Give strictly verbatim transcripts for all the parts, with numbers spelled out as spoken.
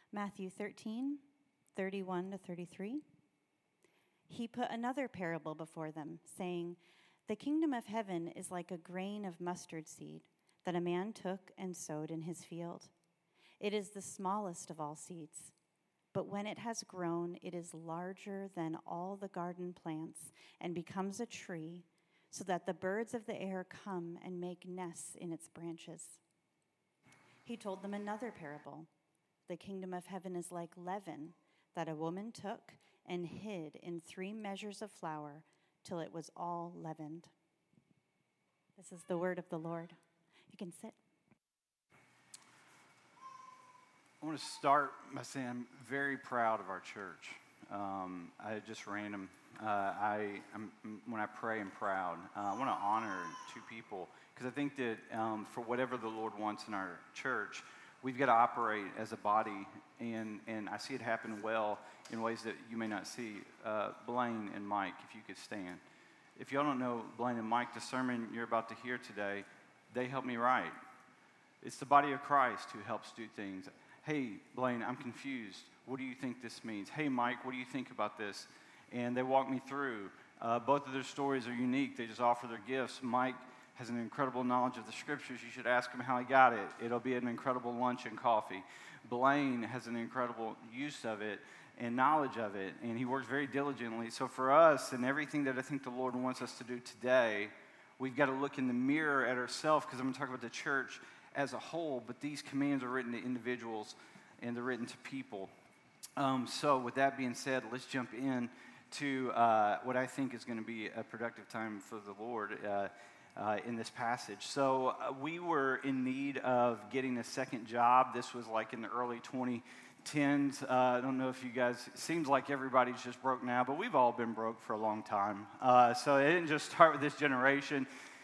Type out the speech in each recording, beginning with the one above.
Matthew thirteen, thirty-one to thirty-three. He put another parable before them, saying, "The kingdom of heaven is like a grain of mustard seed that a man took and sowed in his field. It is the smallest of all seeds, but when it has grown, it is larger than all the garden plants and becomes a tree, so that the birds of the air come and make nests in its branches." He told them another parable. "The kingdom of heaven is like leaven that a woman took and hid in three measures of flour till it was all leavened." This is the word of the Lord. You can sit. I want to start by saying I'm very proud of our church. Um, I just random. Uh, I I'm, when I pray, I'm proud. Uh, I want to honor two people because I think that um, for whatever the Lord wants in our church, we've got to operate as a body, and and I see it happen well in ways that you may not see. Uh, Blaine and Mike, if you could stand. If y'all don't know Blaine and Mike, the sermon you're about to hear today, they helped me write. It's the body of Christ who helps do things. Hey, Blaine, I'm confused. What do you think this means? Hey, Mike, what do you think about this? And they walk me through. Uh, both of their stories are unique. They just offer their gifts. Mike has an incredible knowledge of the scriptures. You should ask him how he got it. It'll be an incredible lunch and coffee. Blaine has an incredible use of it and knowledge of it, and he works very diligently. So for us and everything that I think the Lord wants us to do today, we've got to look in the mirror at ourselves, because I'm going to talk about the church as a whole, but these commands are written to individuals and they're written to people. Um, so with that being said, let's jump in to uh, what I think is going to be a productive time for the Lord uh, uh, in this passage. So uh, we were in need of getting a second job. This was like in the early twenty tens. Uh, I don't know if you guys, it seems like everybody's just broke now, but we've all been broke for a long time. Uh, so it didn't just start with this generation.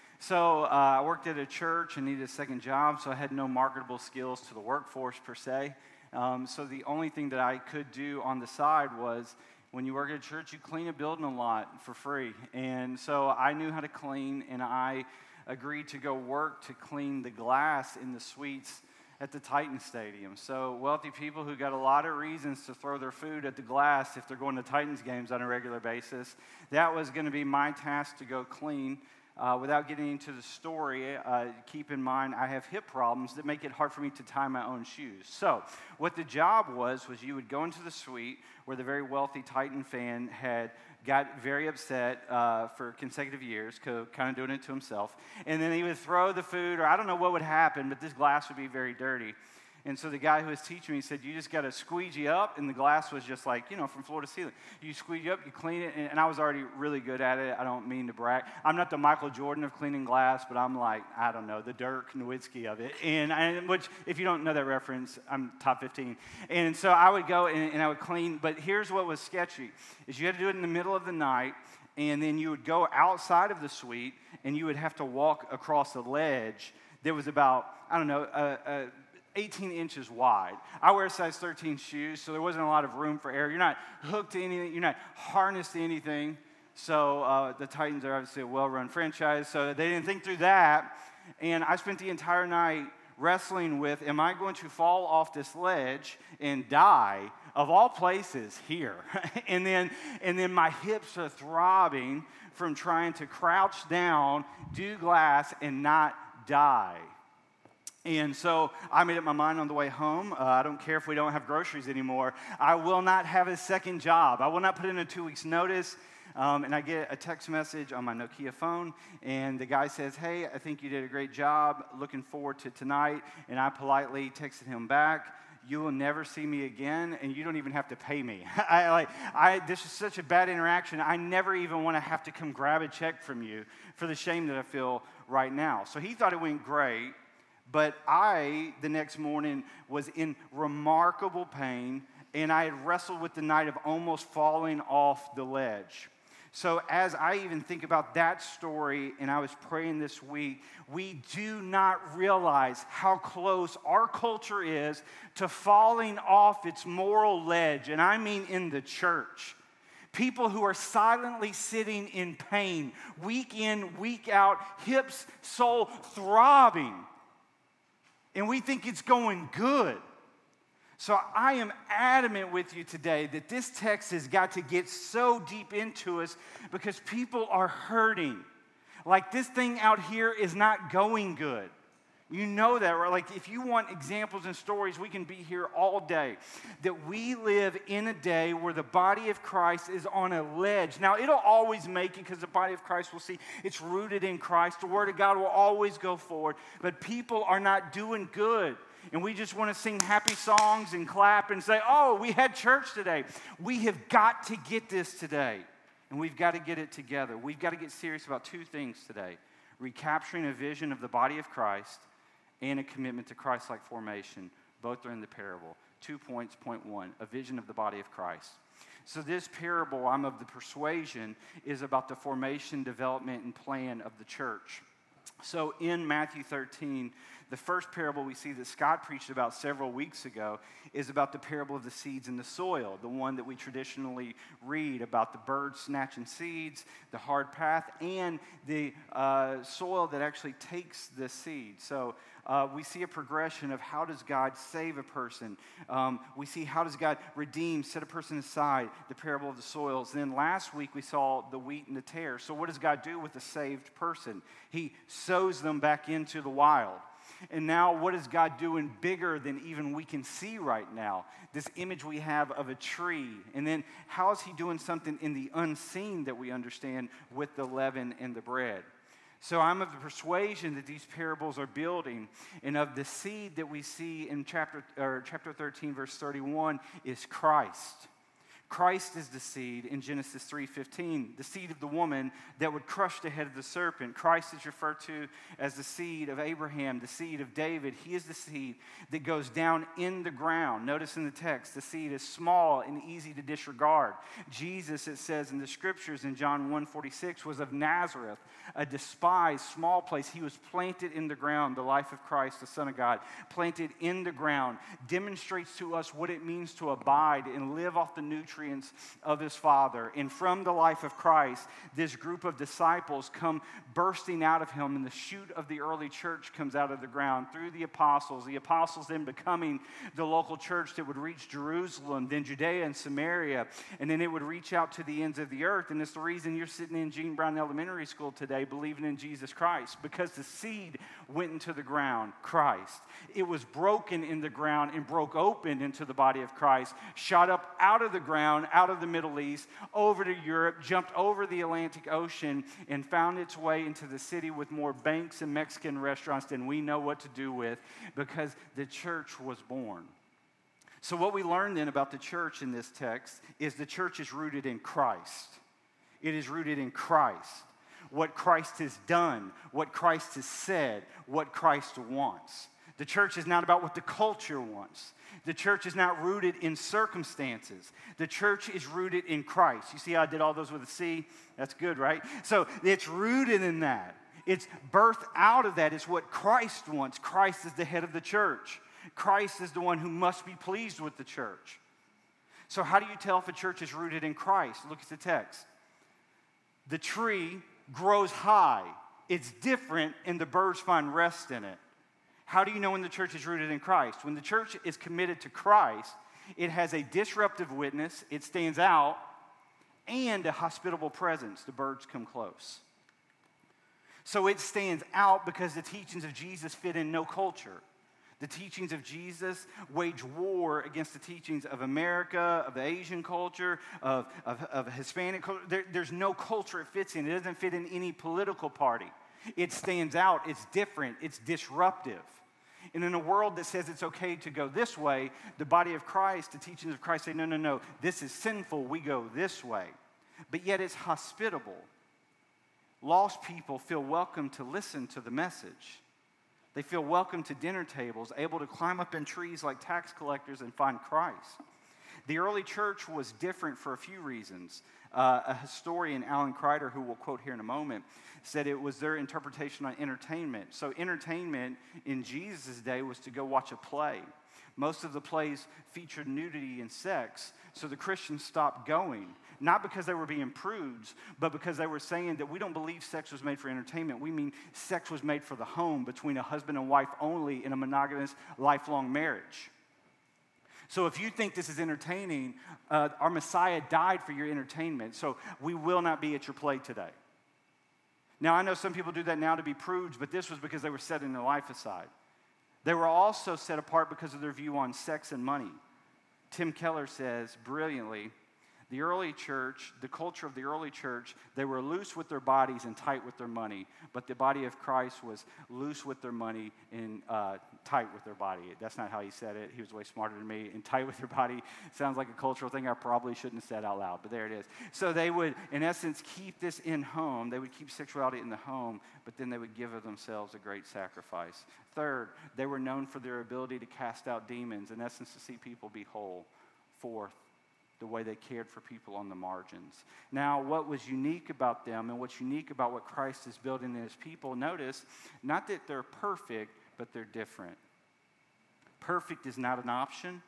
So uh, I worked at a church and needed a second job, so I had no marketable skills to the workforce per se. Um, so the only thing that I could do on the side was, when you work at a church, you clean a building a lot for free. And so I knew how to clean, and I agreed to go work to clean the glass in the suites at the Titan Stadium. So wealthy people who got a lot of reasons to throw their food at the glass if they're going to Titans games on a regular basis, that was going to be my task to go clean. Uh, without getting into the story, uh, keep in mind I have hip problems that make it hard for me to tie my own shoes. So what the job was, was you would go into the suite where the very wealthy Titan fan had got very upset uh, for consecutive years, kind of doing it to himself, and then he would throw the food, or I don't know what would happen, but this glass would be very dirty. And so the guy who was teaching me said, you just got to squeegee up, and the glass was just like, you know, from floor to ceiling. You squeegee up, you clean it, and, and I was already really good at it. I don't mean to brag. I'm not the Michael Jordan of cleaning glass, but I'm like, I don't know, the Dirk Nowitzki of it. And, and which, if you don't know that reference, I'm top fifteen. And so I would go and, and I would clean, but here's what was sketchy, is you had to do it in the middle of the night, and then you would go outside of the suite, and you would have to walk across a ledge that was about, I don't know, a, a eighteen inches wide. I wear size thirteen shoes, so there wasn't a lot of room for air. You're not hooked to anything. You're not harnessed to anything. So uh, the Titans are obviously a well-run franchise, so they didn't think through that. And I spent the entire night wrestling with, am I going to fall off this ledge and die, of all places, here? and then and then my hips are throbbing from trying to crouch down, do glass, and not die. And so I made up my mind on the way home. Uh, I don't care if we don't have groceries anymore. I will not have a second job. I will not put in a two weeks notice. Um, and I get a text message on my Nokia phone, and the guy says, hey, I think you did a great job. Looking forward to tonight. And I politely texted him back, you will never see me again, and you don't even have to pay me. I like, I. This is such a bad interaction. I never even want to have to come grab a check from you for the shame that I feel right now. So he thought it went great. But I, the next morning, was in remarkable pain, and I had wrestled with the night of almost falling off the ledge. So as I even think about that story, and I was praying this week, we do not realize how close our culture is to falling off its moral ledge, and I mean in the church. People who are silently sitting in pain, week in, week out, hips, soul throbbing. And we think it's going good. So I am adamant with you today that this text has got to get so deep into us because people are hurting. Like this thing out here is not going good. You know that, right? Like if you want examples and stories, we can be here all day. That we live in a day where the body of Christ is on a ledge. Now, it'll always make it because the body of Christ will see it's rooted in Christ. The Word of God will always go forward. But people are not doing good. And we just want to sing happy songs and clap and say, oh, we had church today. We have got to get this today. And we've got to get it together. We've got to get serious about two things today. Recapturing a vision of the body of Christ and a commitment to Christ-like formation. Both are in the parable. Two points. Point one, a vision of the body of Christ. So this parable, I'm of the persuasion, is about the formation, development, and plan of the church. So in Matthew thirteen, the first parable we see that Scott preached about several weeks ago is about the parable of the seeds in the soil, the one that we traditionally read about the birds snatching seeds, the hard path, and the uh, soil that actually takes the seed. So uh, we see a progression of how does God save a person. Um, we see how does God redeem, set a person aside, the parable of the soils. Then last week we saw the wheat and the tare. So what does God do with a saved person? He sows them back into the wild. And now what is God doing bigger than even we can see right now? This image we have of a tree. And then how is he doing something in the unseen that we understand with the leaven and the bread? So I'm of the persuasion that these parables are building, and of the seed that we see in chapter, or chapter thirteen, verse thirty-one, is Christ. Christ is the seed in Genesis three fifteen, the seed of the woman that would crush the head of the serpent. Christ is referred to as the seed of Abraham, the seed of David. He is the seed that goes down in the ground. Notice in the text, the seed is small and easy to disregard. Jesus, it says in the scriptures in John one forty-six, was of Nazareth, a despised small place. He was planted in the ground. The life of Christ, the Son of God, planted in the ground, demonstrates to us what it means to abide and live off the nutrients of his Father. And from the life of Christ, this group of disciples come bursting out of him, and the shoot of the early church comes out of the ground through the apostles. The apostles then becoming the local church that would reach Jerusalem, then Judea and Samaria, and then it would reach out to the ends of the earth. And it's the reason you're sitting in Gene Brown Elementary School today believing in Jesus Christ, because the seed went into the ground, Christ. It was broken in the ground and broke open into the body of Christ, shot up out of the ground, out of the Middle East, over to Europe, jumped over the Atlantic Ocean, and found its way into the city with more banks and Mexican restaurants than we know what to do with, because the church was born. So what we learn then about the church in this text is the church is rooted in Christ. It is rooted in Christ. What Christ has done, what Christ has said, what Christ wants. The church is not about what the culture wants. The church is not rooted in circumstances. The church is rooted in Christ. You see how I did all those with a C? That's good, right? So it's rooted in that. It's birthed out of that. It's what Christ wants. Christ is the head of the church. Christ is the one who must be pleased with the church. So how do you tell if a church is rooted in Christ? Look at the text. The tree grows high. It's different, and the birds find rest in it. How do you know when the church is rooted in Christ? When the church is committed to Christ, it has a disruptive witness, it stands out, and a hospitable presence. The birds come close. So it stands out because the teachings of Jesus fit in no culture. The teachings of Jesus wage war against the teachings of America, of the Asian culture, of, of, of Hispanic culture. There, there's no culture it fits in. It doesn't fit in any political party. It stands out. It's different. It's disruptive. And in a world that says it's okay to go this way, the body of Christ, the teachings of Christ say, no, no, no, this is sinful. We go this way. But yet it's hospitable. Lost people feel welcome to listen to the message. They feel welcome to dinner tables, able to climb up in trees like tax collectors and find Christ. The early church was different for a few reasons. Uh, a historian, Alan Kreider, who we'll quote here in a moment, said it was their interpretation on entertainment. So entertainment in Jesus' day was to go watch a play. Most of the plays featured nudity and sex, so the Christians stopped going. Not because they were being prudes, but because they were saying that we don't believe sex was made for entertainment. We mean sex was made for the home between a husband and wife only in a monogamous, lifelong marriage. So if you think this is entertaining, uh, our Messiah died for your entertainment, so we will not be at your play today. Now, I know some people do that now to be prudes, but this was because they were setting their life aside. They were also set apart because of their view on sex and money. Tim Keller says brilliantly, the early church, the culture of the early church, they were loose with their bodies and tight with their money. But the body of Christ was loose with their money and uh, tight with their body. That's not how he said it. He was way smarter than me. And tight with their body sounds like a cultural thing I probably shouldn't have said out loud, but there it is. So they would, in essence, keep this in home. They would keep sexuality in the home, but then they would give of themselves a great sacrifice. Third, they were known for their ability to cast out demons, in essence, to see people be whole. Fourth, the way they cared for people on the margins. Now, what was unique about them and what's unique about what Christ is building in his people, notice, not that they're perfect, but they're different. Perfect is not an option,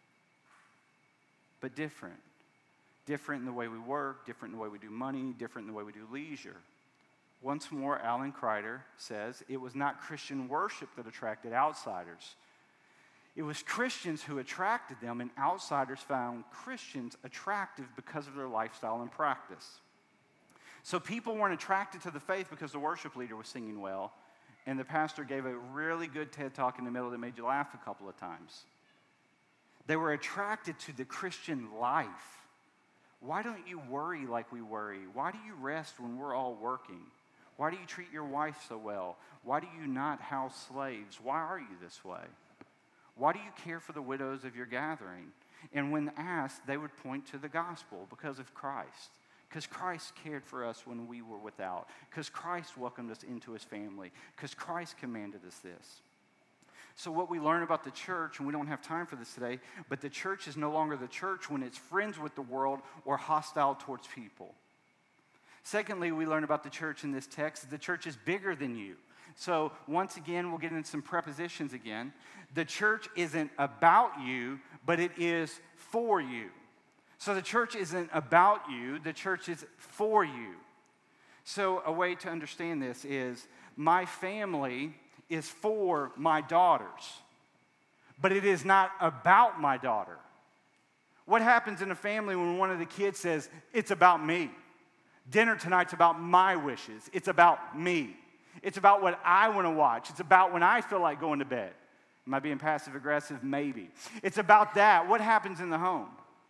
but different. Different in the way we work, different in the way we do money, different in the way we do leisure. Once more, Alan Kreider says, it was not Christian worship that attracted outsiders. It was Christians who attracted them, and outsiders found Christians attractive because of their lifestyle and practice. So people weren't attracted to the faith because the worship leader was singing well, and the pastor gave a really good TED Talk in the middle that made you laugh a couple of times. They were attracted to the Christian life. Why don't you worry like we worry? Why do you rest when we're all working? Why do you treat your wife so well? Why do you not house slaves? Why are you this way? Why do you care for the widows of your gathering? And when asked, they would point to the gospel because of Christ. Because Christ cared for us when we were without. Because Christ welcomed us into his family. Because Christ commanded us this. So what we learn about the church, and we don't have time for this today, but the church is no longer the church when it's friends with the world or hostile towards people. Secondly, we learn about the church in this text that the church is bigger than you. So once again, we'll get into some prepositions again. The church isn't about you, but it is for you. So the church isn't about you, the church is for you. So a way to understand this is my family is for my daughters, but it is not about my daughter. What happens in a family when one of the kids says, it's about me? Dinner tonight's about my wishes. It's about me. It's about what I want to watch. It's about when I feel like going to bed. Am I being passive aggressive? Maybe. It's about that. What happens in the home?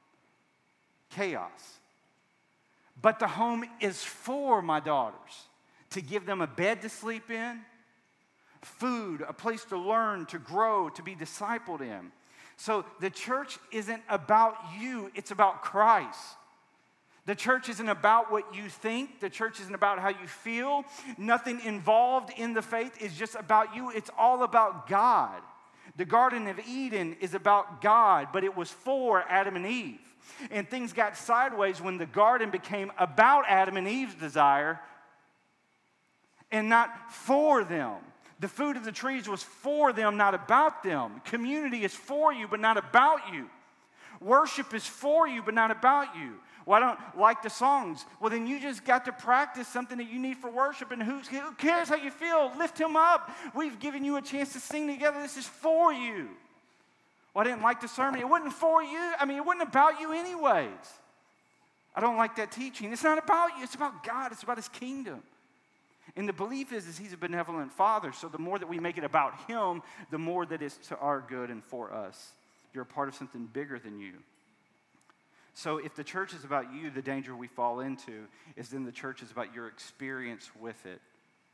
Chaos. But the home is for my daughters, to give them a bed to sleep in, food, a place to learn, to grow, to be discipled in. So the church isn't about you, it's about Christ. The church isn't about what you think. The church isn't about how you feel. Nothing involved in the faith is just about you. It's all about God. The Garden of Eden is about God, but it was for Adam and Eve. And things got sideways when the garden became about Adam and Eve's desire and not for them. The fruit of the trees was for them, not about them. Community is for you, but not about you. Worship is for you, but not about you. Well, I don't like the songs. Well, then you just got to practice something that you need for worship, and who, who cares how you feel? Lift him up. We've given you a chance to sing together. This is for you. Well, I didn't like the sermon. It wasn't for you. I mean, it wasn't about you anyways. I don't like that teaching. It's not about you. It's about God. It's about his kingdom. And the belief is, is he's a benevolent father, so the more that we make it about him, the more that it's to our good and for us. You're a part of something bigger than you. So if the church is about you, the danger we fall into is then the church is about your experience with it.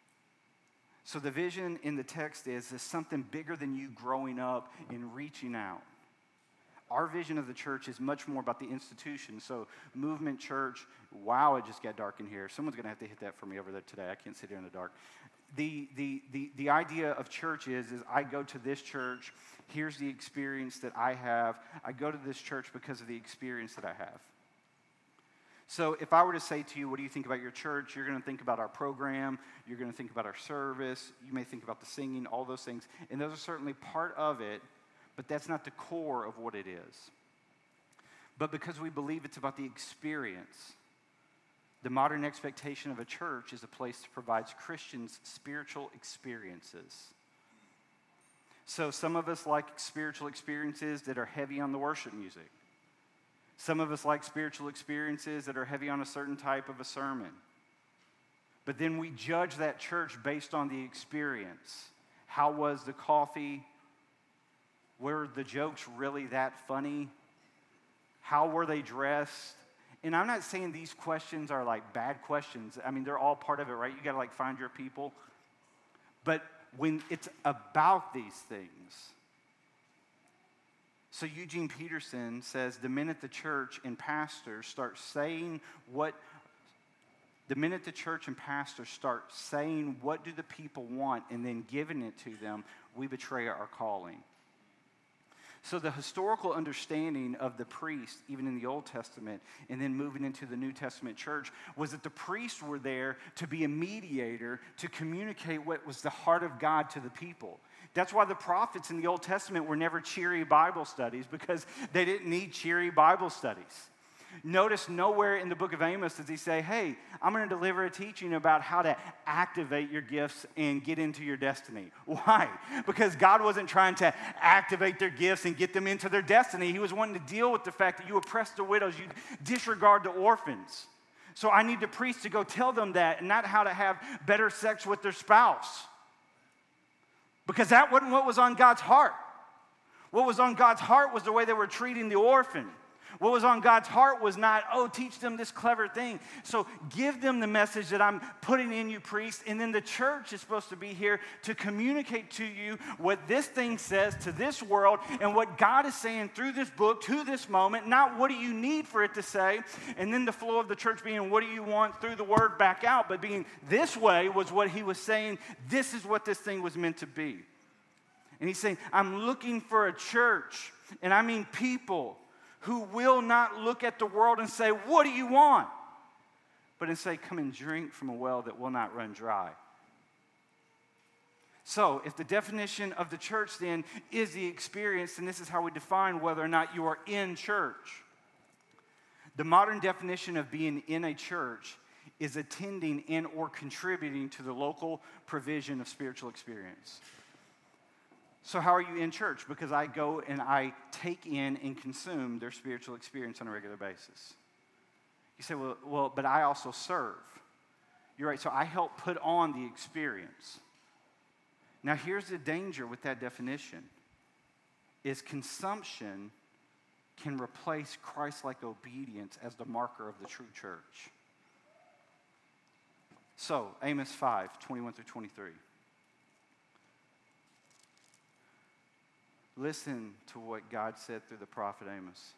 So the vision in the text is there's something bigger than you growing up and reaching out. Our vision of the church is much more about the institution. So movement church, wow, it just got dark in here. Someone's going to have to hit that for me over there today. I can't sit here in the dark. The, the, the, the idea of church is, is I go to this church. Here's the experience that I have. I go to this church because of the experience that I have. So if I were to say to you, what do you think about your church? You're going to think about our program. You're going to think about our service. You may think about the singing, all those things. And those are certainly part of it, but that's not the core of what it is. But because we believe it's about the experience, the modern expectation of a church is a place that provides Christians spiritual experiences. So some of us like spiritual experiences that are heavy on the worship music. Some of us like spiritual experiences that are heavy on a certain type of a sermon. But then we judge that church based on the experience. How was the coffee? Were the jokes really that funny? How were they dressed? And I'm not saying these questions are like bad questions. I mean, they're all part of it, right? You got to like find your people. But when it's about these things. So Eugene Peterson says the minute the church and pastors start saying what, the minute the church and pastors start saying what do the people want and then giving it to them, we betray our calling. So the historical understanding of the priest, even in the Old Testament, and then moving into the New Testament church, was that the priests were there to be a mediator, to communicate what was the heart of God to the people. That's why the prophets in the Old Testament were never cheery Bible studies, because they didn't need cheery Bible studies. Notice nowhere in the book of Amos does he say, hey, I'm going to deliver a teaching about how to activate your gifts and get into your destiny. Why? Because God wasn't trying to activate their gifts and get them into their destiny. He was wanting to deal with the fact that you oppress the widows, you disregard the orphans. So I need the priest to go tell them that, and not how to have better sex with their spouse. Because that wasn't what was on God's heart. What was on God's heart was the way they were treating the orphan. What was on God's heart was not, oh, teach them this clever thing. So give them the message that I'm putting in you, priests, and then the church is supposed to be here to communicate to you what this thing says to this world and what God is saying through this book to this moment, not what do you need for it to say, and then the flow of the church being what do you want through the word back out, but being this way was what he was saying, this is what this thing was meant to be. And he's saying, I'm looking for a church, and I mean people, who will not look at the world and say, what do you want? But and say, come and drink from a well that will not run dry. So, if the definition of the church then is the experience, then this is how we define whether or not you are in church. The modern definition of being in a church is attending and or contributing to the local provision of spiritual experience. So how are you in church? Because I go and I take in and consume their spiritual experience on a regular basis. You say, well, well, but I also serve. You're right, so I help put on the experience. Now here's the danger with that definition, is consumption can replace Christ-like obedience as the marker of the true church. So, Amos five, twenty-one through twenty-three. Listen to what God said through the prophet Amos.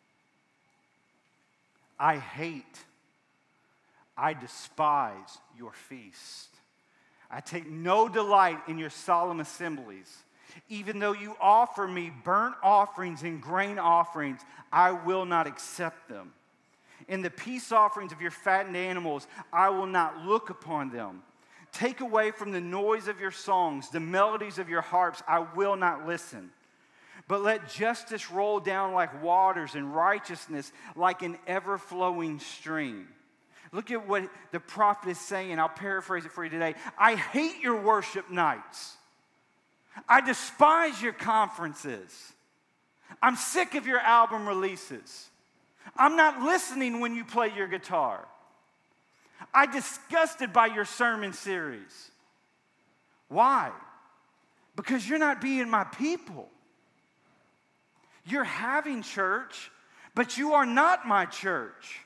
I hate, I despise your feast. I take no delight in your solemn assemblies. Even though you offer me burnt offerings and grain offerings, I will not accept them. In the peace offerings of your fattened animals, I will not look upon them. Take away from the noise of your songs, the melodies of your harps, I will not listen. But let justice roll down like waters and righteousness like an ever-flowing stream. Look at what the prophet is saying. I'll paraphrase it for you today. I hate your worship nights. I despise your conferences. I'm sick of your album releases. I'm not listening when you play your guitar. I'm disgusted by your sermon series. Why? Because you're not being my people. You're having church, but you are not my church.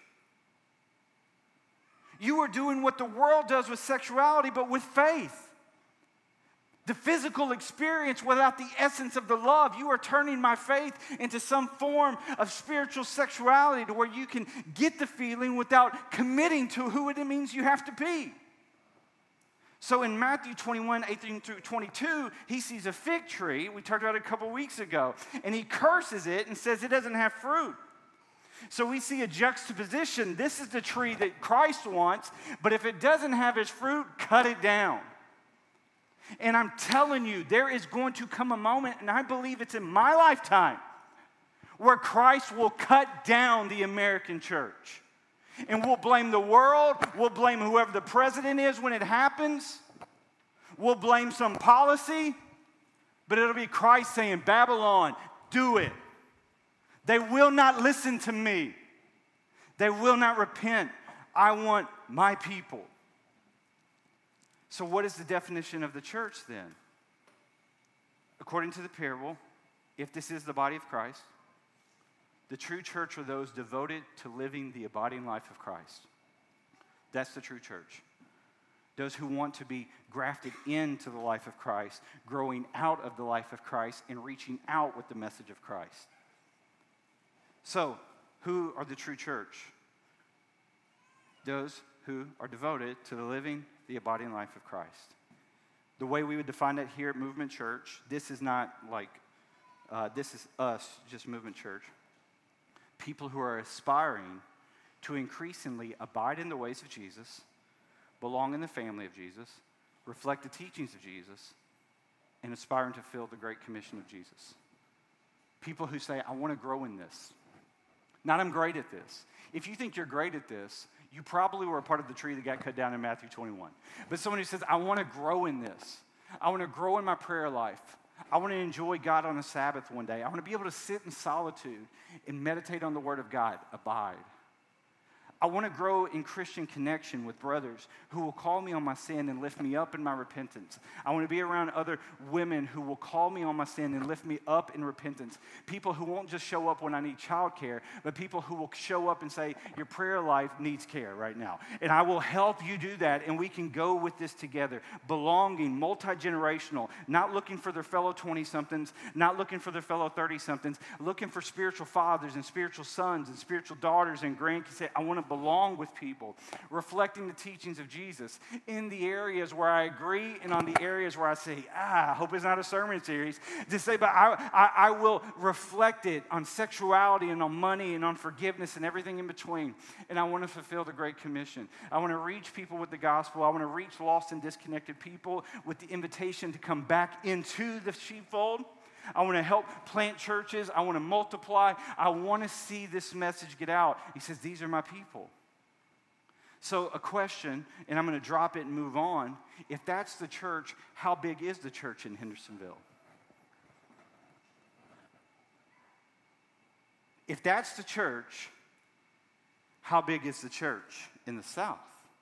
You are doing what the world does with sexuality, but with faith. The physical experience without the essence of the love. You are turning my faith into some form of spiritual sexuality to where you can get the feeling without committing to who it means you have to be. So in Matthew twenty-one, eighteen through twenty-two, he sees a fig tree. We talked about it a couple weeks ago. And he curses it and says it doesn't have fruit. So we see a juxtaposition. This is the tree that Christ wants, but if it doesn't have its fruit, cut it down. And I'm telling you, there is going to come a moment, and I believe it's in my lifetime, where Christ will cut down the American church. And we'll blame the world, we'll blame whoever the president is when it happens, we'll blame some policy, But it'll be Christ saying, Babylon, do it. They will not listen to me. They will not repent. I want my people. So what is the definition of the church then? According to the parable, if this is the body of Christ, the true church are those devoted to living the abiding life of Christ. That's the true church. Those who want to be grafted into the life of Christ, growing out of the life of Christ, and reaching out with the message of Christ. So, who are the true church? Those who are devoted to the living the abiding life of Christ. The way we would define that here at Movement Church, this is not like, uh, this is us, just Movement Church. People who are aspiring to increasingly abide in the ways of Jesus, belong in the family of Jesus, reflect the teachings of Jesus, and aspiring to fill the Great Commission of Jesus. People who say, I want to grow in this. Not I'm great at this. If you think you're great at this, you probably were a part of the tree that got cut down in Matthew twenty-one. But someone who says, I want to grow in this. I want to grow in my prayer life. I want to enjoy God on a Sabbath one day. I want to be able to sit in solitude and meditate on the Word of God. Abide. I want to grow in Christian connection with brothers who will call me on my sin and lift me up in my repentance. I want to be around other women who will call me on my sin and lift me up in repentance. People who won't just show up when I need childcare, but people who will show up and say, your prayer life needs care right now. And I will help you do that, and we can go with this together. Belonging, multi-generational, not looking for their fellow twenty-somethings, not looking for their fellow thirty-somethings, looking for spiritual fathers and spiritual sons and spiritual daughters and grandkids. Say, I want to belong with people, reflecting the teachings of Jesus in the areas where I agree and on the areas where I say, ah, I hope it's not a sermon series, to say, but I, I, I will reflect it on sexuality and on money and on forgiveness and everything in between. And I want to fulfill the Great Commission. I want to reach people with the gospel. I want to reach lost and disconnected people with the invitation to come back into the sheepfold. I want to help plant churches. I want to multiply. I want to see this message get out. He says, these are my people. So a question, and I'm going to drop it and move on. If that's the church, how big is the church in Hendersonville? If that's the church, how big is the church in the South?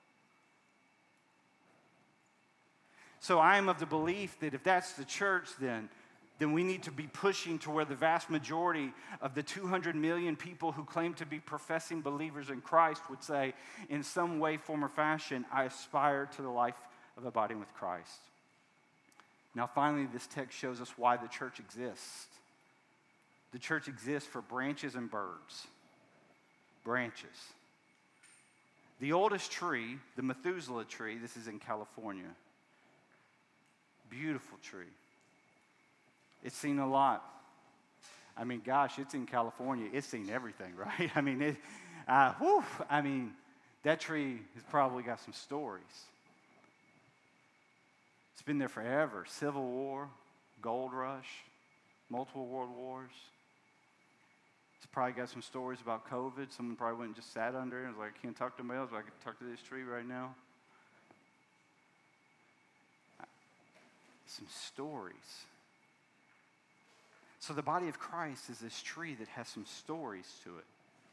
So I am of the belief that if that's the church, then then we need to be pushing to where the vast majority of the two hundred million people who claim to be professing believers in Christ would say, in some way, form, or fashion, I aspire to the life of abiding with Christ. Now, finally, this text shows us why the church exists. The church exists for branches and birds. Branches. The oldest tree, the Methuselah tree, this is in California. Beautiful tree. It's seen a lot. I mean, gosh, it's in California. It's seen everything, right? I mean, it, uh, whew, I mean, that tree has probably got some stories. It's been there forever. Civil War, Gold Rush, multiple world wars. It's probably got some stories about COVID. Someone probably went and just sat under it and was like, I can't talk to males, but I can talk to this tree right now. Some stories. So the body of Christ is this tree that has some stories to it.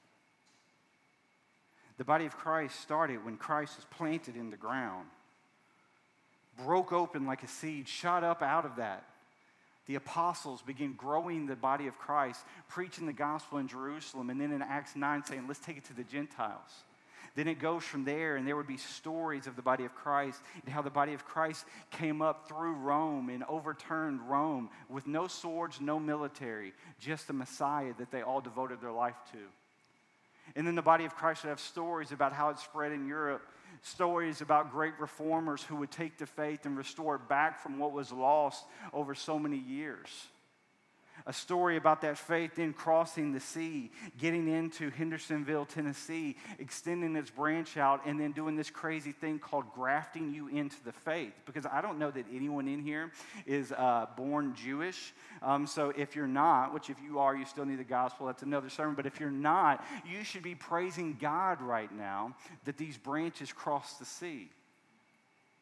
The body of Christ started when Christ was planted in the ground, broke open like a seed, shot up out of that. The apostles began growing the body of Christ, preaching the gospel in Jerusalem, and then in Acts nine saying, let's take it to the Gentiles. Then it goes from there, and there would be stories of the body of Christ and how the body of Christ came up through Rome and overturned Rome with no swords, no military, just the Messiah that they all devoted their life to. And then the body of Christ would have stories about how it spread in Europe, stories about great reformers who would take the faith and restore it back from what was lost over so many years. A story about that faith then crossing the sea, getting into Hendersonville, Tennessee, extending its branch out, and then doing this crazy thing called grafting you into the faith. Because I don't know that anyone in here is uh, born Jewish. Um, so if you're not, which if you are, you still need the gospel. That's another sermon. But if you're not, you should be praising God right now that these branches cross the sea.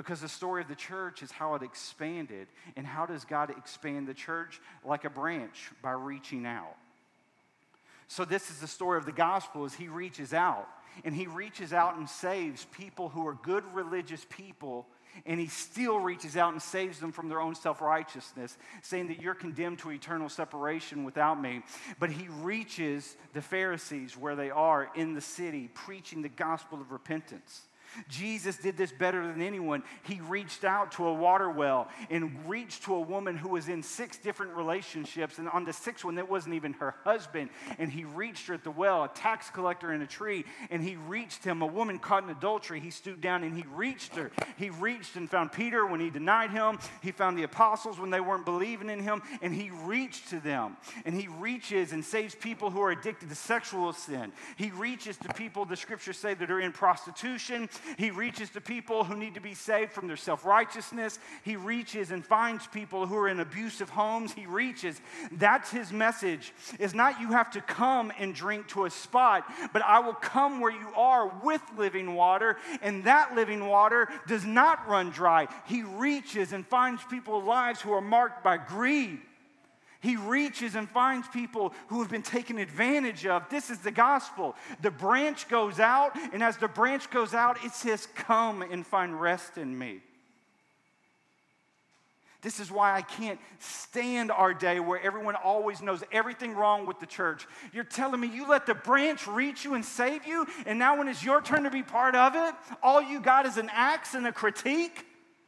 Because the story of the church is how it expanded. And how does God expand the church? Like a branch, by reaching out. So this is the story of the gospel, is he reaches out. And he reaches out and saves people who are good religious people. And he still reaches out and saves them from their own self-righteousness, saying that you're condemned to eternal separation without me. But he reaches the Pharisees where they are in the city, preaching the gospel of repentance. Jesus did this better than anyone. He reached out to a water well and reached to a woman who was in six different relationships. And on the sixth one, that wasn't even her husband. And he reached her at the well, a tax collector in a tree. And he reached him, a woman caught in adultery. He stooped down and he reached her. He reached and found Peter when he denied him. He found the apostles when they weren't believing in him. And he reached to them. And he reaches and saves people who are addicted to sexual sin. He reaches to people, the scriptures say, that are in prostitution. He reaches to people who need to be saved from their self-righteousness. He reaches and finds people who are in abusive homes. He reaches. That's his message. It's not you have to come and drink to a spot, but I will come where you are with living water, and that living water does not run dry. He reaches and finds people's lives who are marked by greed. He reaches and finds people who have been taken advantage of. This is the gospel. The branch goes out, and as the branch goes out, it says, come and find rest in me. This is why I can't stand our day where everyone always knows everything wrong with the church. You're telling me you let the branch reach you and save you, and now when it's your turn to be part of it, all you got is an axe and a critique?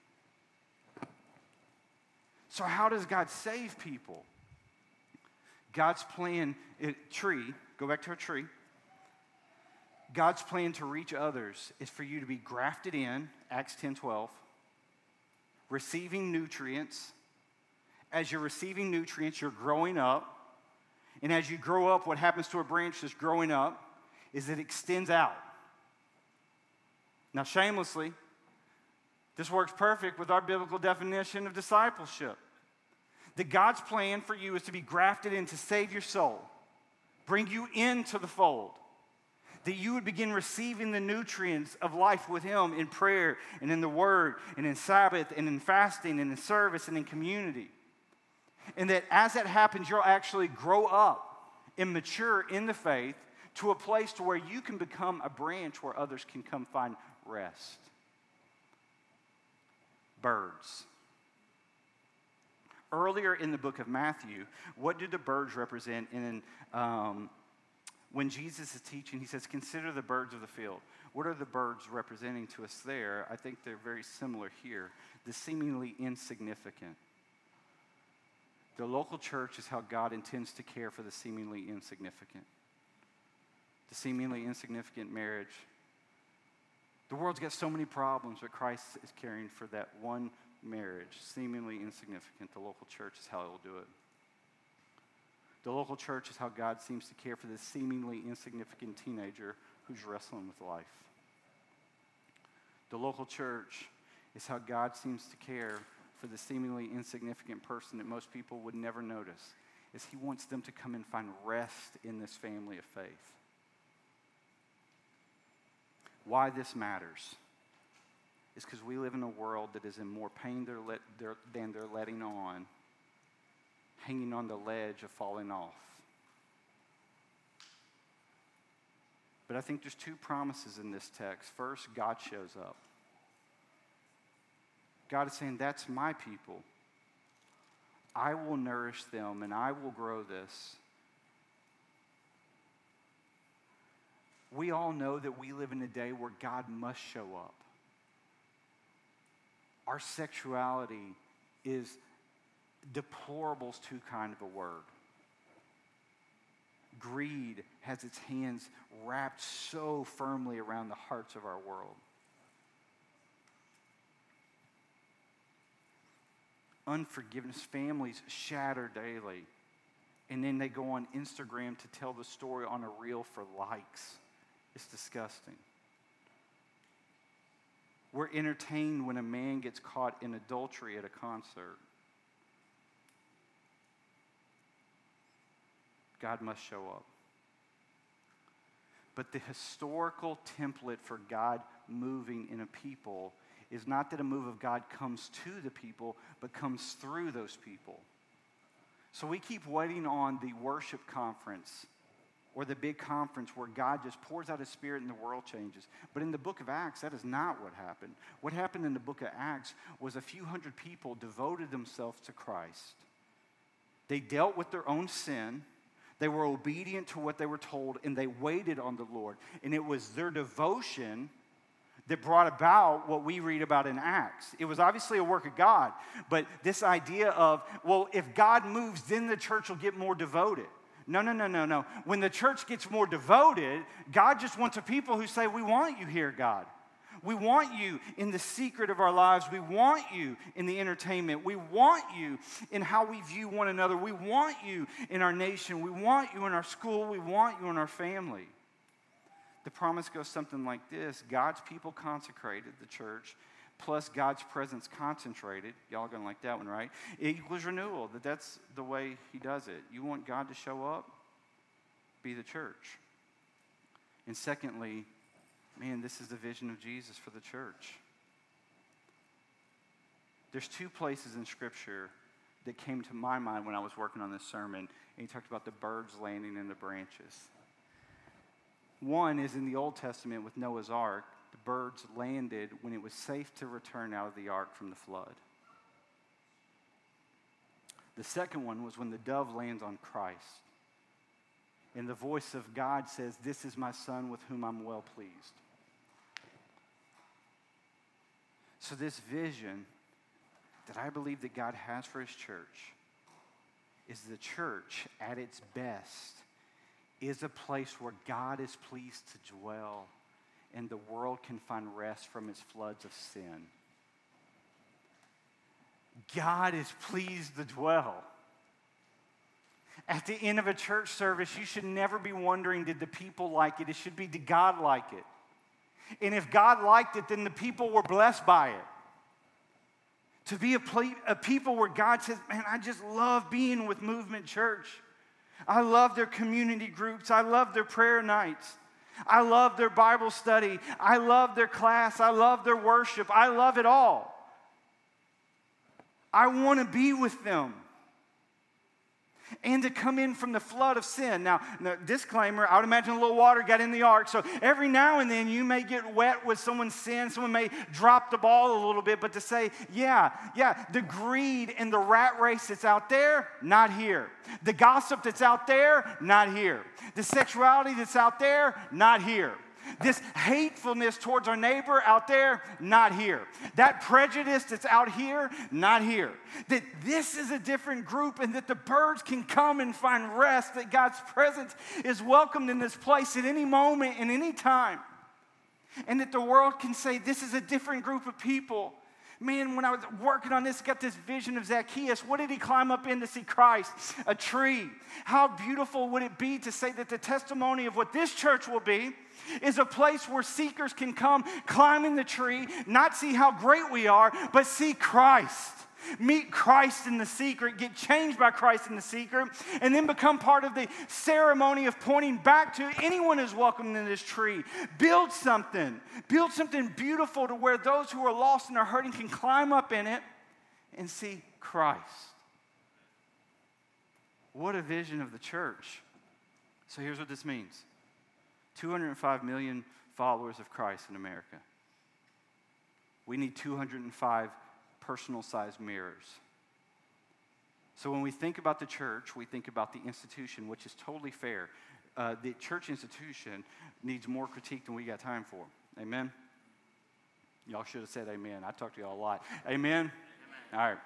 So how does God save people? God's plan, it, tree, go back to a tree. God's plan to reach others is for you to be grafted in, Acts ten twelve, receiving nutrients. As you're receiving nutrients, you're growing up. And as you grow up, what happens to a branch that's growing up is it extends out. Now, shamelessly, this works perfect with our biblical definition of discipleship. That God's plan for you is to be grafted in to save your soul, bring you into the fold, that you would begin receiving the nutrients of life with him in prayer and in the word and in Sabbath and in fasting and in service and in community. And that as that happens, you'll actually grow up and mature in the faith to a place to where you can become a branch where others can come find rest. Birds. Earlier in the book of Matthew, what do the birds represent? In um, when Jesus is teaching, he says, consider the birds of the field. What are the birds representing to us there? I think they're very similar here. The seemingly insignificant. The local church is how God intends to care for the seemingly insignificant. The seemingly insignificant marriage. The world's got so many problems, but Christ is caring for that one marriage, seemingly insignificant. The local church is how it will do it. The local church is how God seems to care for this seemingly insignificant teenager who's wrestling with life. The local church is how God seems to care for the seemingly insignificant person that most people would never notice, is he wants them to come and find rest in this family of faith. Why this matters is because we live in a world that is in more pain they're let, they're, than they're letting on, hanging on the ledge of falling off. But I think there's two promises in this text. First, God shows up. God is saying, that's my people. I will nourish them and I will grow this. We all know that we live in a day where God must show up. Our sexuality is deplorable's too kind of a word. Greed has its hands wrapped so firmly around the hearts of our world. Unforgiveness, families shatter daily. And then they go on Instagram to tell the story on a reel for likes. It's disgusting. We're entertained when a man gets caught in adultery at a concert. God must show up. But the historical template for God moving in a people is not that a move of God comes to the people, but comes through those people. So we keep waiting on the worship conference or the big conference where God just pours out his Spirit and the world changes. But in the book of Acts, that is not what happened. What happened in the book of Acts was a few hundred people devoted themselves to Christ. They dealt with their own sin. They were obedient to what they were told, and they waited on the Lord. And it was their devotion that brought about what we read about in Acts. It was obviously a work of God, but this idea of, well, if God moves, then the church will get more devoted. No, no, no, no, no. When the church gets more devoted, God just wants a people who say, we want you here, God. We want you in the secret of our lives. We want you in the entertainment. We want you in how we view one another. We want you in our nation. We want you in our school. We want you in our family. The promise goes something like this. God's people consecrated, the church, plus God's presence concentrated. Y'all gonna like that one, right? It equals renewal. That that's the way he does it. You want God to show up? Be the church. And secondly, man, this is the vision of Jesus for the church. There's two places in Scripture that came to my mind when I was working on this sermon, and he talked about the birds landing in the branches. One is in the Old Testament with Noah's Ark. The birds landed when it was safe to return out of the ark from the flood. The second one was when the dove lands on Christ. And the voice of God says, "This is my son with whom I'm well pleased." So this vision that I believe that God has for his church is the church at its best is a place where God is pleased to dwell and the world can find rest from its floods of sin. God is pleased to dwell. At the end of a church service, you should never be wondering, did the people like it? It should be, did God like it? And if God liked it, then the people were blessed by it. To be a, ple- a people where God says, man, I just love being with Movement Church. I love their community groups. I love their prayer nights. I love their Bible study. I love their class. I love their worship. I love it all. I want to be with them. And to come in from the flood of sin. Now, no, disclaimer, I would imagine a little water got in the ark. So every now and then you may get wet with someone's sin. Someone may drop the ball a little bit. But to say, yeah, yeah, the greed and the rat race that's out there, not here. The gossip that's out there, not here. The sexuality that's out there, not here. This hatefulness towards our neighbor out there, not here. That prejudice that's out here, not here. That this is a different group and that the birds can come and find rest, that God's presence is welcomed in this place at any moment and any time. And that the world can say, this is a different group of people. Man, when I was working on this, I got this vision of Zacchaeus. What did he climb up in to see Christ? A tree. How beautiful would it be to say that the testimony of what this church will be is a place where seekers can come, climb in the tree, not see how great we are, but see Christ. Meet Christ in the secret, get changed by Christ in the secret, and then become part of the ceremony of pointing back to anyone who's welcome in this tree. Build something. Build something beautiful to where those who are lost and are hurting can climb up in it and see Christ. What a vision of the church. So here's what this means. two hundred five million followers of Christ in America. We need two hundred five personal-sized mirrors. So when we think about the church, we think about the institution, which is totally fair. Uh, the church institution needs more critique than we got time for. Amen? Y'all should have said amen. I talk to y'all a lot. Amen? Amen. All right.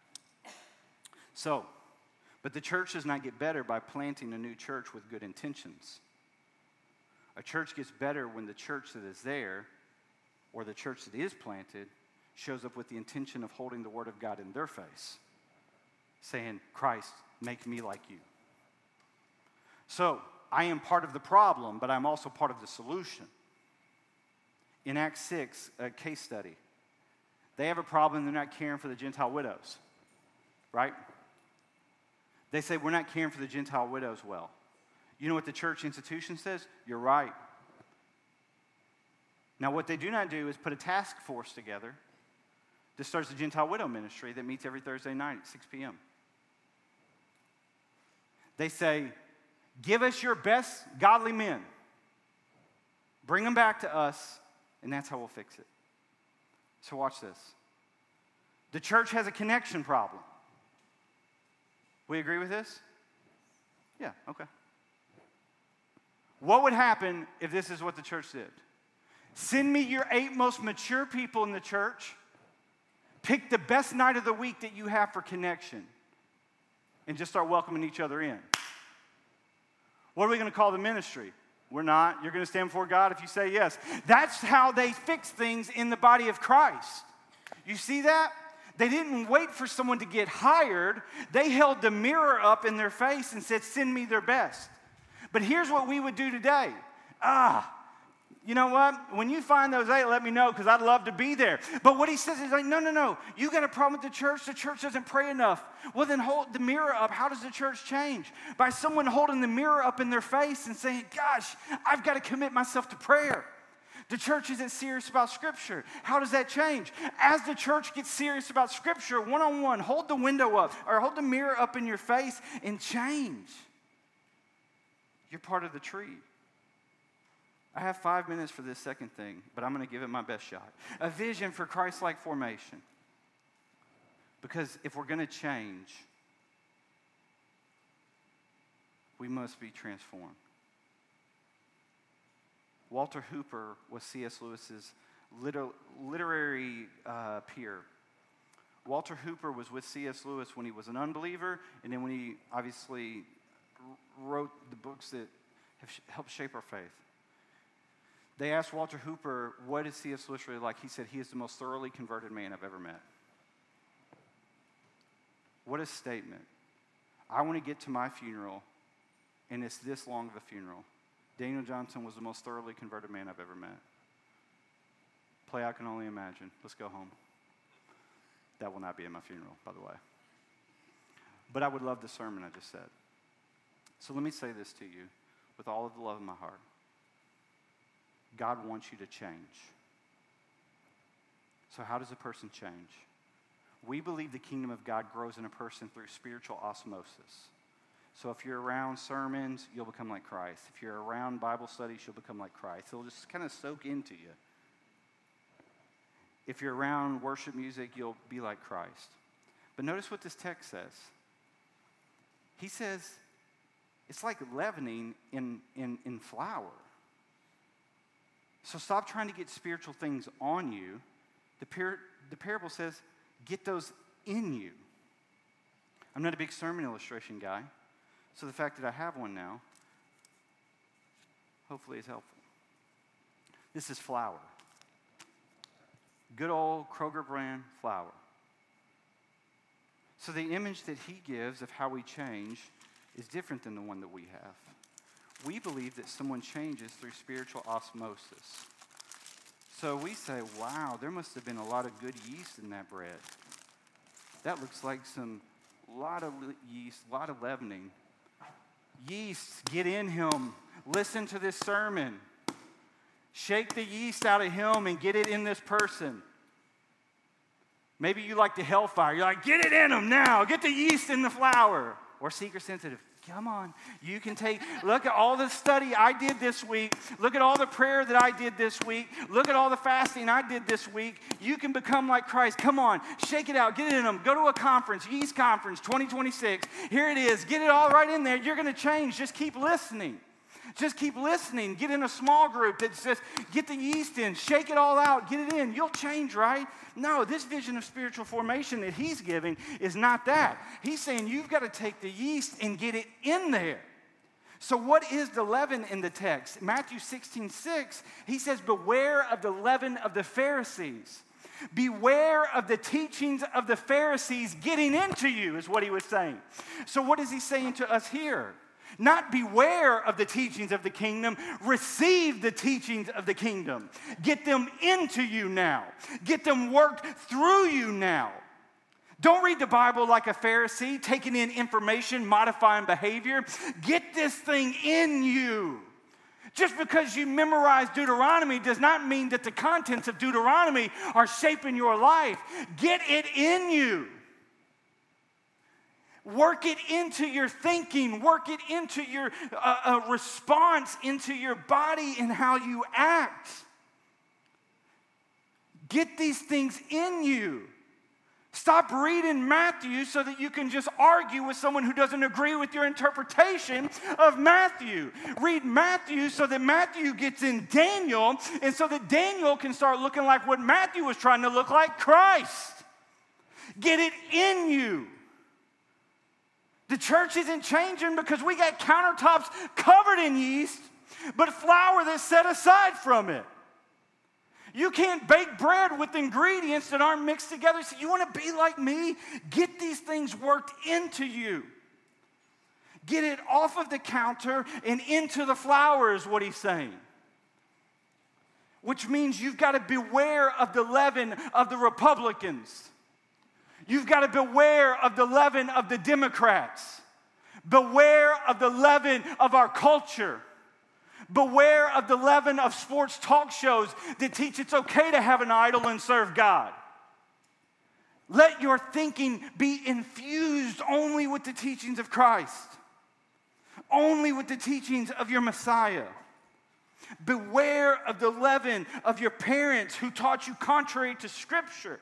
So, but the church does not get better by planting a new church with good intentions. A church gets better when the church that is there, or the church that is planted, shows up with the intention of holding the word of God in their face, saying, Christ, make me like you. So, I am part of the problem, but I'm also part of the solution. In Acts six, a case study, they have a problem, they're not caring for the Gentile widows, right? They say, we're not caring for the Gentile widows well. You know what the church institution says? You're right. Now, what they do not do is put a task force together that starts a Gentile widow ministry that meets every Thursday night at six p.m. They say, give us your best godly men. Bring them back to us, and that's how we'll fix it. So watch this. The church has a connection problem. We agree with this? Yeah, okay. What would happen if this is what the church did? Send me your eight most mature people in the church. Pick the best night of the week that you have for connection. And just start welcoming each other in. What are we going to call the ministry? We're not. You're going to stand before God if you say yes. That's how they fix things in the body of Christ. You see that? They didn't wait for someone to get hired. They held the mirror up in their face and said, send me their best. But here's what we would do today. Ah, you know what? When you find those eight, let me know because I'd love to be there. But what he says is like, no, no, no. You got a problem with the church? The church doesn't pray enough. Well, then hold the mirror up. How does the church change? By someone holding the mirror up in their face and saying, gosh, I've got to commit myself to prayer. The church isn't serious about Scripture. How does that change? As the church gets serious about Scripture, one-on-one, hold the window up or hold the mirror up in your face and change. You're part of the tree. I have five minutes for this second thing, but I'm going to give it my best shot. A vision for Christ-like formation. Because if we're going to change, we must be transformed. Walter Hooper was C S Lewis's liter- literary uh, peer. Walter Hooper was with C S Lewis when he was an unbeliever, and then when he obviously wrote the books that have sh- helped shape our faith. They asked Walter Hooper, what is C S Lewis really like? He said, he is the most thoroughly converted man I've ever met. What a statement. I want to get to my funeral, and it's this long of a funeral. Daniel Johnson was the most thoroughly converted man I've ever met. Play I Can Only Imagine. Let's go home. That will not be in my funeral, by the way. But I would love the sermon I just said. So let me say this to you with all of the love in my heart. God wants you to change. So how does a person change? We believe the kingdom of God grows in a person through spiritual osmosis. So if you're around sermons, you'll become like Christ. If you're around Bible studies, you'll become like Christ. It'll just kind of soak into you. If you're around worship music, you'll be like Christ. But notice what this text says. He says, it's like leavening in, in, in flour. So stop trying to get spiritual things on you. The, par- the parable says, get those in you. I'm not a big sermon illustration guy, so the fact that I have one now, hopefully is helpful. This is flour. Good old Kroger brand flour. So the image that he gives of how we change is different than the one that we have. We believe that someone changes through spiritual osmosis. So we say, wow, there must have been a lot of good yeast in that bread. That looks like some lot of yeast, a lot of leavening. Yeast, get in him. Listen to this sermon. Shake the yeast out of him and get it in this person. Maybe you like the hellfire. You're like, get it in them now. Get the yeast in the flour. Or seeker sensitive. Come on. You can take, look at all the study I did this week. Look at all the prayer that I did this week. Look at all the fasting I did this week. You can become like Christ. Come on. Shake it out. Get it in them. Go to a conference, Yeast Conference twenty twenty-six. Here it is. Get it all right in there. You're going to change. Just keep listening. Just keep listening. Get in a small group that says, get the yeast in. Shake it all out. Get it in. You'll change, right? No, this vision of spiritual formation that he's giving is not that. He's saying you've got to take the yeast and get it in there. So what is the leaven in the text? Matthew sixteen six, he says, beware of the leaven of the Pharisees. Beware of the teachings of the Pharisees getting into you, is what he was saying. So what is he saying to us here? Not beware of the teachings of the kingdom. Receive the teachings of the kingdom. Get them into you now. Get them worked through you now. Don't read the Bible like a Pharisee, taking in information, modifying behavior. Get this thing in you. Just because you memorize Deuteronomy does not mean that the contents of Deuteronomy are shaping your life. Get it in you. Work it into your thinking. Work it into your uh, uh, response, into your body and how you act. Get these things in you. Stop reading Matthew so that you can just argue with someone who doesn't agree with your interpretation of Matthew. Read Matthew so that Matthew gets in Daniel, and so that Daniel can start looking like what Matthew was trying to look like, Christ. Get it in you. The church isn't changing because we got countertops covered in yeast, but flour that's set aside from it. You can't bake bread with ingredients that aren't mixed together. So you want to be like me? Get these things worked into you. Get it off of the counter and into the flour is what he's saying. Which means you've got to beware of the leaven of the Republicans. You've got to beware of the leaven of the Democrats. Beware of the leaven of our culture. Beware of the leaven of sports talk shows that teach it's okay to have an idol and serve God. Let your thinking be infused only with the teachings of Christ. Only with the teachings of your Messiah. Beware of the leaven of your parents who taught you contrary to Scripture.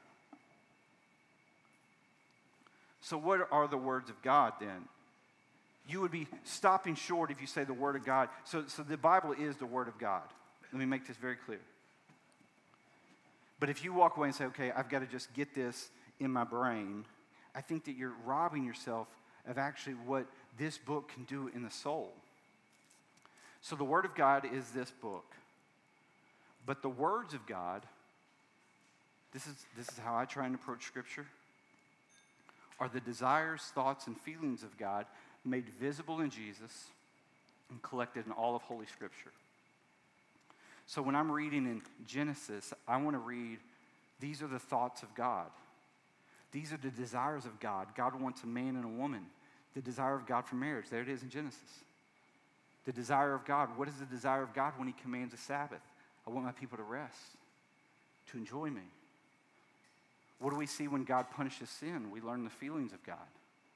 So what are the words of God then? You would be stopping short if you say the Word of God. So, so the Bible is the Word of God. Let me make this very clear. But if you walk away and say, okay, I've got to just get this in my brain, I think that you're robbing yourself of actually what this book can do in the soul. So the Word of God is this book. But the words of God, this is, this is how I try and approach Scripture, are the desires, thoughts, and feelings of God made visible in Jesus and collected in all of Holy Scripture. So when I'm reading in Genesis, I want to read, these are the thoughts of God. These are the desires of God. God wants a man and a woman. The desire of God for marriage. There it is in Genesis. The desire of God. What is the desire of God when he commands a Sabbath? I want my people to rest, to enjoy me. What do we see when God punishes sin? We learn the feelings of God.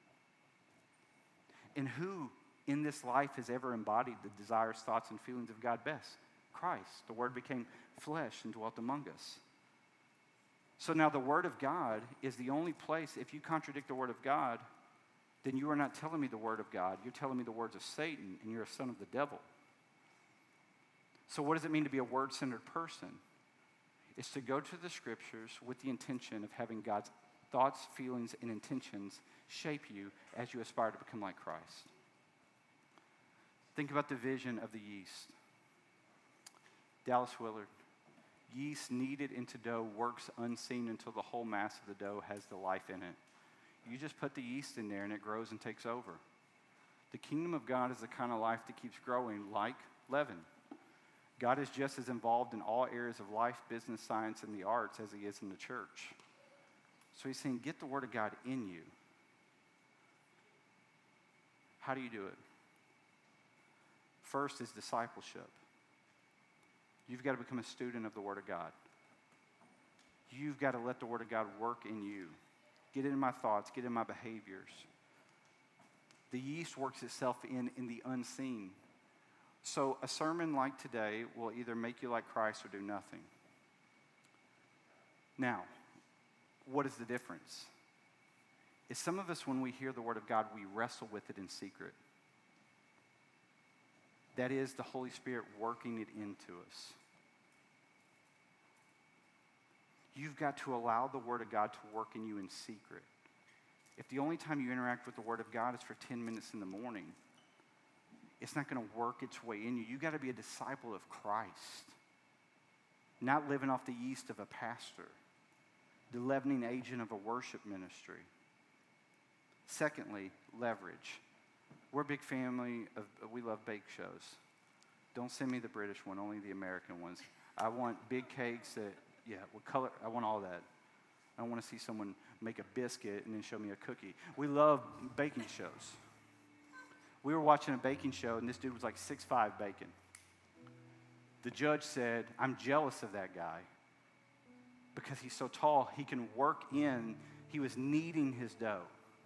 And who in this life has ever embodied the desires, thoughts, and feelings of God best? Christ. The Word became flesh and dwelt among us. So now the Word of God is the only place, if you contradict the Word of God, then you are not telling me the Word of God. You're telling me the words of Satan, and you're a son of the devil. So what does it mean to be a word-centered person? It's to go to the Scriptures with the intention of having God's thoughts, feelings, and intentions shape you as you aspire to become like Christ. Think about the vision of the yeast. Dallas Willard. Yeast kneaded into dough works unseen until the whole mass of the dough has the life in it. You just put the yeast in there and it grows and takes over. The kingdom of God is the kind of life that keeps growing like leaven. God is just as involved in all areas of life, business, science, and the arts as he is in the church. So he's saying, get the Word of God in you. How do you do it? First is discipleship. You've got to become a student of the Word of God. You've got to let the Word of God work in you. Get in my thoughts, get in my behaviors. The yeast works itself in in the unseen. So a sermon like today will either make you like Christ or do nothing. Now, what is the difference? Is some of us, when we hear the Word of God, we wrestle with it in secret. That is the Holy Spirit working it into us. You've got to allow the Word of God to work in you in secret. If the only time you interact with the Word of God is for ten minutes in the morning, it's not going to work its way in you. You've got to be a disciple of Christ, not living off the yeast of a pastor, the leavening agent of a worship ministry. Secondly, leverage. We're a big family of, we love bake shows. Don't send me the British one, only the American ones. I want big cakes that, yeah, what color, I want all that. I don't want to see someone make a biscuit and then show me a cookie. We love baking shows. We were watching a baking show, and this dude was like six five baking. the judge said, I'm jealous of that guy because he's so tall, he can work in, he was kneading his dough.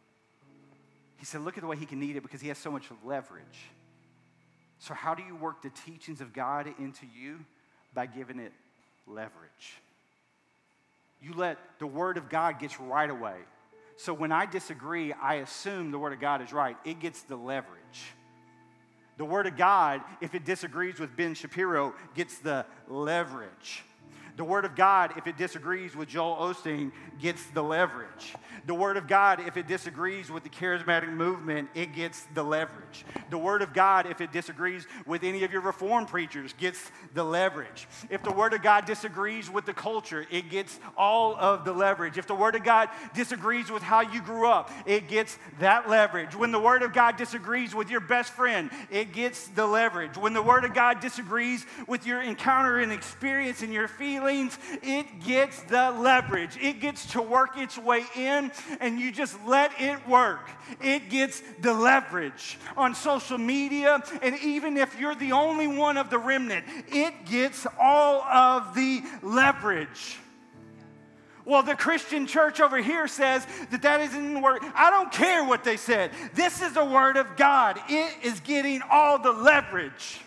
He said, look at the way he can knead it because he has so much leverage. So how do you work the teachings of God into you? By giving it leverage. You let the Word of God get right away. So when I disagree, I assume the Word of God is right. It gets the leverage. The Word of God, if it disagrees with Ben Shapiro, gets the leverage. The Word of God, if it disagrees with Joel Osteen, gets the leverage. The Word of God, if it disagrees with the charismatic movement, it gets the leverage. The Word of God, if it disagrees with any of your Reformed preachers, gets the leverage. If the Word of God disagrees with the culture, it gets all of the leverage. If the Word of God disagrees with how you grew up, it gets that leverage. When the Word of God disagrees with your best friend, it gets the leverage. When the Word of God disagrees with your encounter and experience and your feelings, it gets the leverage. It gets to work its way in, and you just let it work. It gets the leverage on social media, and even if you're the only one of the remnant, it gets all of the leverage. Well, the Christian church over here says that that isn't the word. I don't care what they said. This is the word of God. It is getting all the leverage.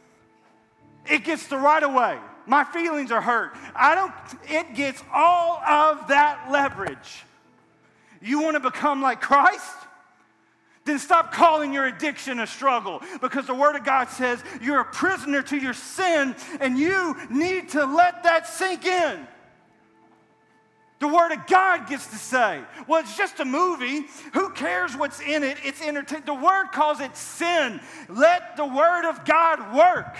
It gets the right away. My feelings are hurt. I don't, it gets all of that leverage. You want to become like Christ? Then stop calling your addiction a struggle, because the Word of God says you're a prisoner to your sin and you need to let that sink in. The Word of God gets to say, well, it's just a movie. Who cares what's in it? It's entertainment. The Word calls it sin. Let the Word of God work.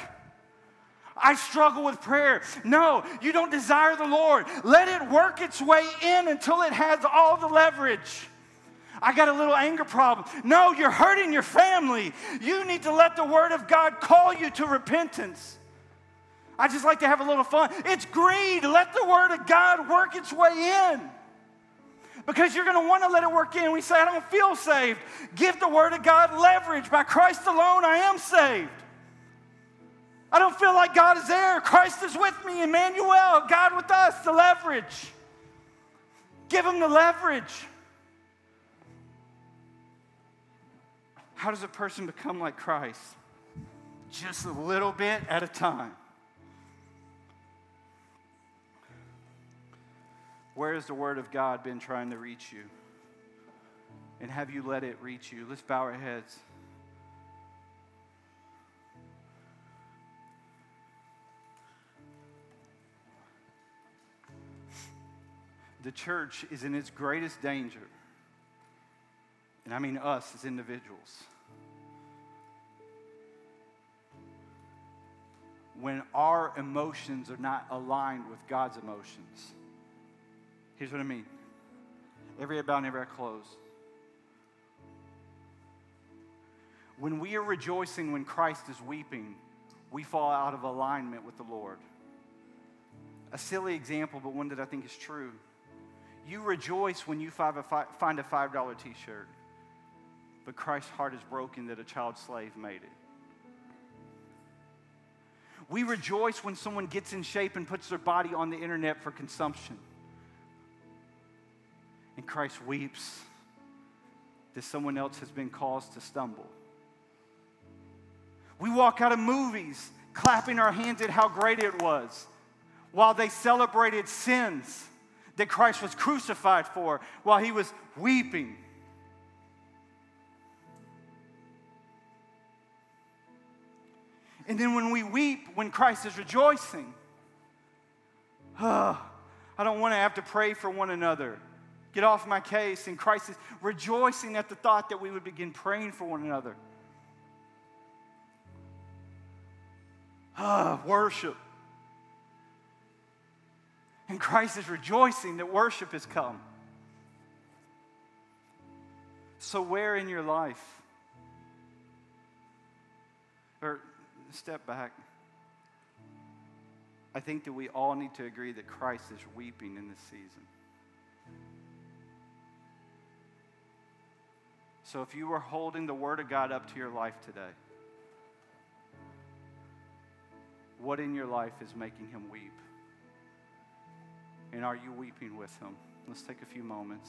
I struggle with prayer. No, you don't desire the Lord. Let it work its way in until it has all the leverage. I got a little anger problem. No, you're hurting your family. You need to let the Word of God call you to repentance. I just like to have a little fun. It's greed. Let the Word of God work its way in. Because you're going to want to let it work in. We say, I don't feel saved. Give the Word of God leverage. By Christ alone, I am saved. I don't feel like God is there. Christ is with me. Emmanuel, God with us, the leverage. Give him the leverage. How does a person become like Christ? Just a little bit at a time. Where has the Word of God been trying to reach you? And have you let it reach you? Let's bow our heads. The church is in its greatest danger, and I mean us as individuals, when our emotions are not aligned with God's emotions. Here's what I mean. Every head bowed and every eye closed. When we are rejoicing when Christ is weeping, we fall out of alignment with the Lord. A silly example, but one that I think is true. You rejoice when you find a five dollar t-shirt, but Christ's heart is broken that a child slave made it. We rejoice when someone gets in shape and puts their body on the internet for consumption. And Christ weeps that someone else has been caused to stumble. We walk out of movies clapping our hands at how great it was, while they celebrated sins that Christ was crucified for, while he was weeping. And then when we weep, when Christ is rejoicing, oh, I don't want to have to pray for one another. Get off my case. And Christ is rejoicing at the thought that we would begin praying for one another. Ah, worship. And Christ is rejoicing that worship has come. So where in your life, or step back, I think that we all need to agree that Christ is weeping in this season. So if you were holding the Word of God up to your life today, What in your life is making him weep? And are you weeping with him? Let's take a few moments.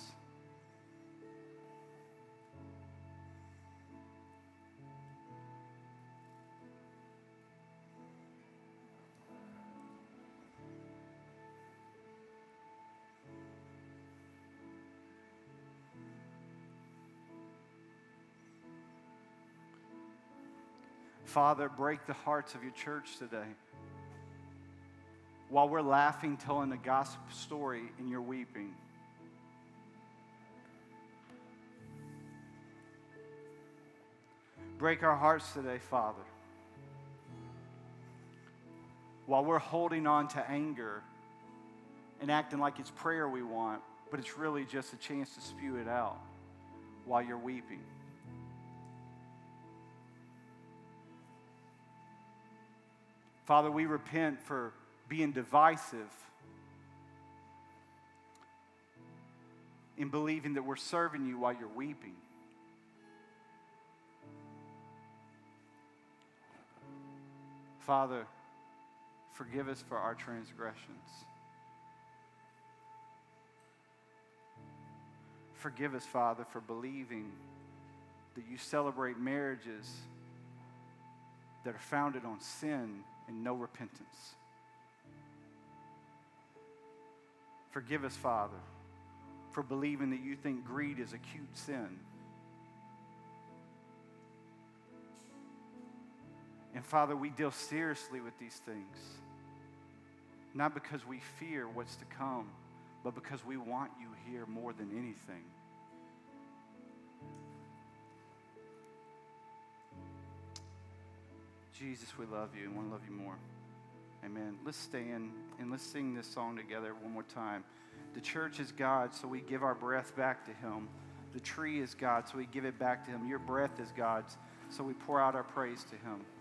Father, break the hearts of your church today. While we're laughing, telling the gospel story, and you're weeping. Break our hearts today, Father. While we're holding on to anger and acting like it's prayer we want, but it's really just a chance to spew it out while you're weeping. Father, we repent for being divisive in believing that we're serving you while you're weeping. Father, forgive us for our transgressions. Forgive us, Father, for believing that you celebrate marriages that are founded on sin and no repentance. Forgive us, Father, for believing that you think greed is a cute sin. And Father, we deal seriously with these things, not because we fear what's to come, but because we want you here more than anything. Jesus, we love you and want to love you more. Amen. Let's stand and let's sing this song together one more time. The church is God, so we give our breath back to him. The tree is God, so we give it back to him. Your breath is God's, so we pour out our praise to him.